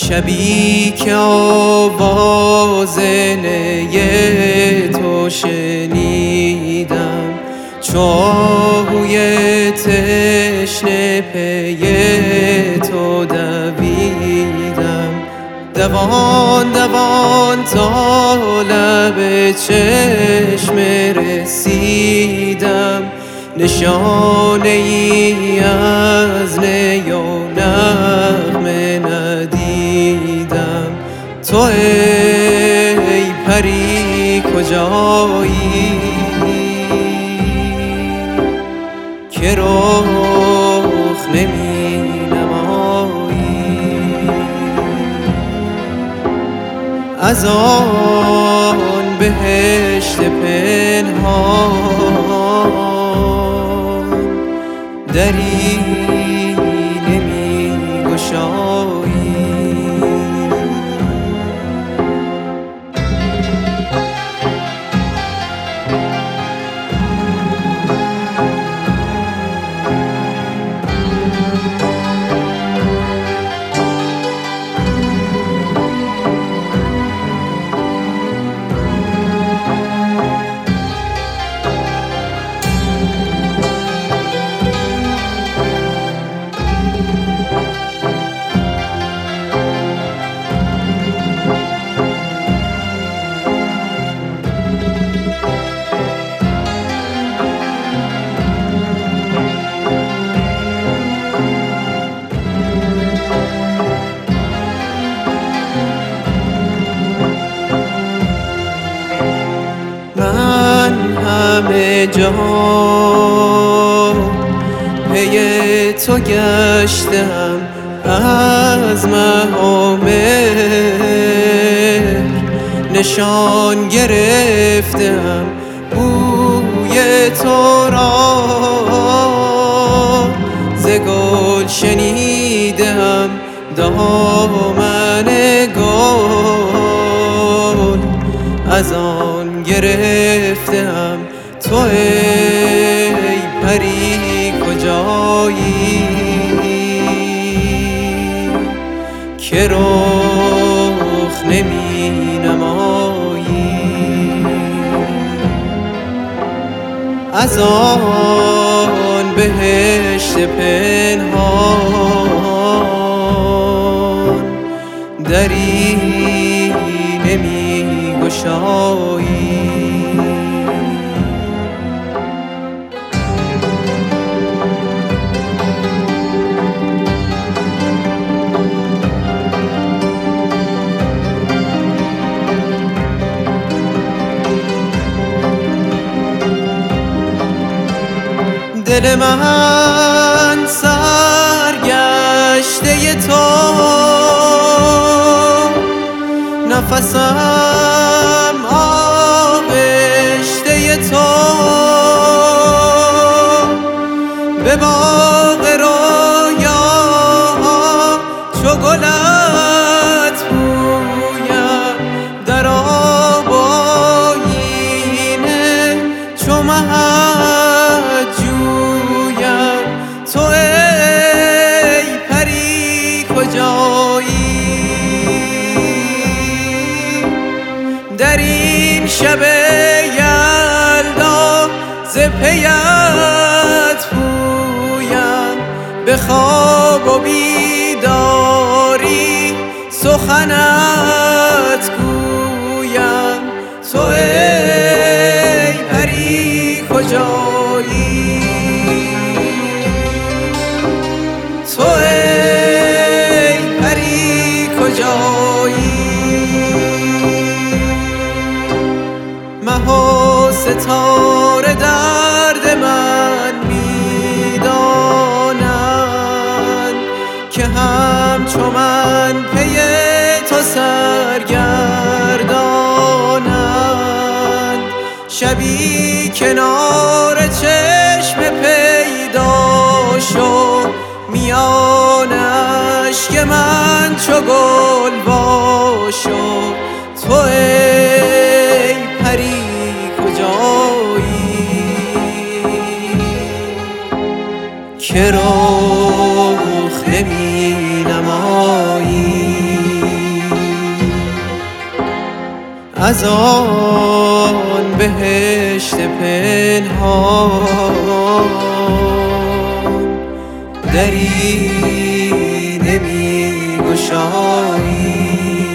شبی که آواز نی تو شنیدم، چاهوی تشنه پی تو دویدم. دوان دوان تا لب چشم رسیدم، نشانه ای از نی و نغمه ندیدم. تو ای پری کجایی که رخ نمی نمایی؟ از آن بهشت پنهان دری نمی گشایی. همه جا پی تو گشتم، از مهامر نشان گرفتم، بوی تو را ز گل شنیدم، دامن گل از آن گرفتم. تو ای پری کجایی که رخ نمی نمایی؟ از آن بهشت پنهان دری نمی گشایی. دل من سرگشته تو، نفسم آغشته تو، به باغ رویاها چو گلت بویم، در آب آیینه چو مهد جویم. تو ای پری کجایی در این شب یلدا، ز پیت پویم، به خواب و بیداری سخنت گویم. تو ای پری کجایی، تو ای پری کجایی؟ مه و ستاره درد من میدانند، که همچو من پی تو سرگردانند. شبی کنار چشم پیدا شو، میان اشک من چو گل باشو. تو ای پری کجایی که رخ نمی نمایی؟ از آن بهشت پنهان دری نمی گشایی.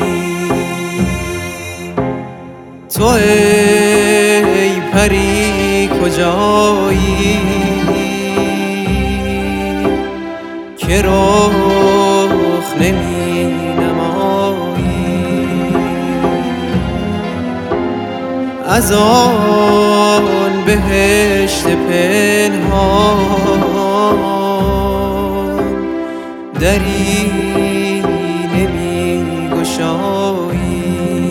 تو ای پری کجایی که رخ نمی نمایی؟ از آن بهشت پنهان دری نمی گشایی.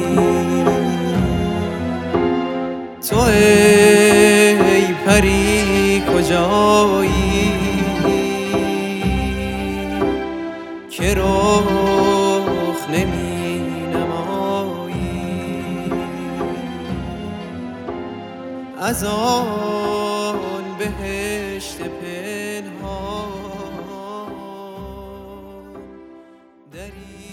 تو ای پری کجایی که رخ نمی نمایی؟ از آن بهشت پنهان دری